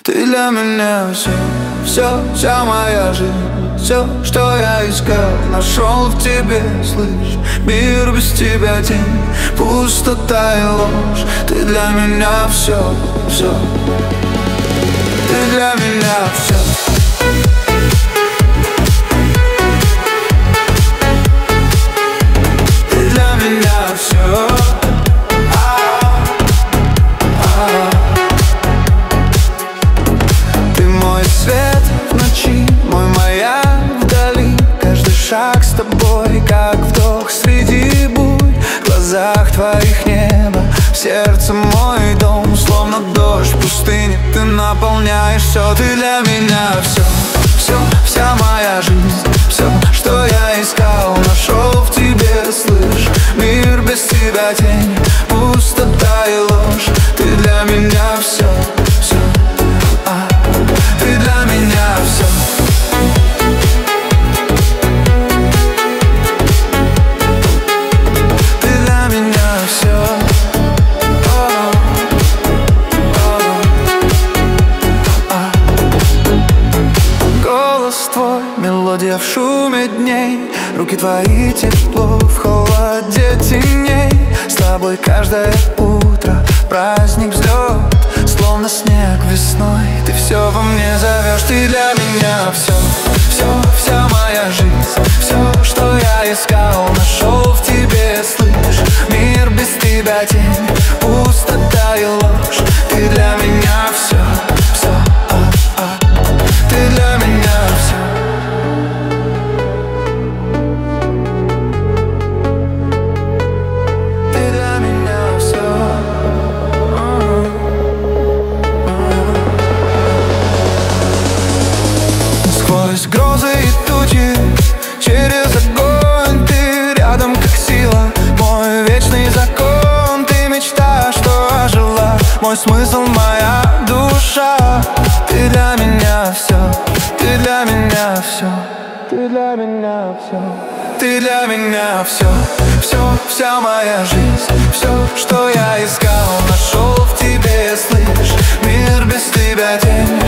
Ты для меня все, все, вся моя жизнь. Все, что я искал, нашел в тебе, слышь. Мир без тебя тень, пустота и ложь. Ты для меня все, все. Ты для меня все. Ты для меня все. Ты мой свет в ночи, мой маяк вдали. Каждый шаг с тобой, как вдох среди бурь. В глазах твоих небо, в сердце мой дом. Словно дождь в пустыне, ты наполняешь все. Ты для меня все, все, вся моя жизнь. Все, что я искал, нашел в тебе, слышь. Мир без тебя тень, пустота и ложь. Ты для меня все, все. Ты для меня все. Ты для меня все. Голос твой, мелодия в шуме дней. Руки твои, тепло в холоде теней. С тобой каждое утро праздник, взлет. Словно снег весной, ты все во мне зовешь. Ты для меня все, все, вся моя жизнь. Все, что я искал, нашел в тебе, слышь. Мир без тебя тень, пустота и ложь. Ты для меня все, все, ты для меня все. Ты для меня все. Сквозь грозы и тучи, через огонь. Ты рядом, как сила, мой вечный закон. Ты мечта, что ожила, мой смысл, моя душа. Ты для меня все, ты для меня все. Ты для меня все. Ты для меня все, все, вся моя жизнь. Все, что я искал, нашел в тебе, слышь. Мир без тебя тень,